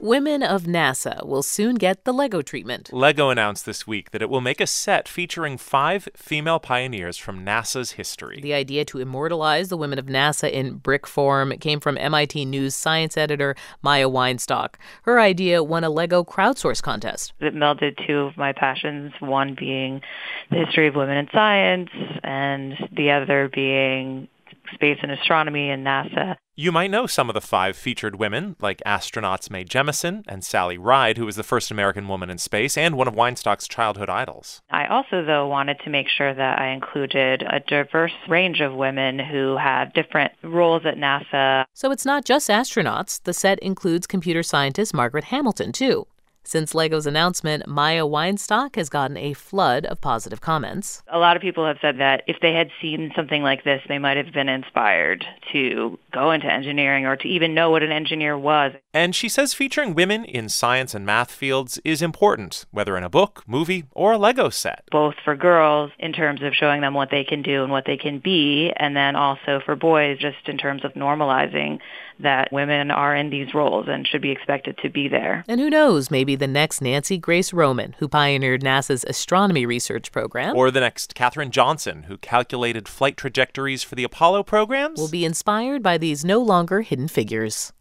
Women of NASA will soon get the Lego treatment. LEGO announced this week that it will make a set featuring 5 female pioneers from NASA's history. The idea to immortalize the women of NASA in brick form came from MIT News science editor Maya Weinstock. Her idea won a LEGO crowdsource contest. It melded two of my passions, one being the history of women in science and the other being space and astronomy and NASA. You might know some of the 5 featured women, like astronauts Mae Jemison and Sally Ride, who was the first American woman in space and one of Weinstock's childhood idols. I also, though, wanted to make sure that I included a diverse range of women who have different roles at NASA. So it's not just astronauts. The set includes computer scientist Margaret Hamilton, too. Since LEGO's announcement, Maya Weinstock has gotten a flood of positive comments. A lot of people have said that if they had seen something like this, they might have been inspired to go into engineering or to even know what an engineer was. And she says featuring women in science and math fields is important, whether in a book, movie, or a LEGO set. Both for girls in terms of showing them what they can do and what they can be, and then also for boys just in terms of normalizing that women are in these roles and should be expected to be there. And who knows, maybe the next Nancy Grace Roman, who pioneered NASA's astronomy research program. Or the next Katherine Johnson, who calculated flight trajectories for the Apollo programs. Will be inspired by these no longer hidden figures.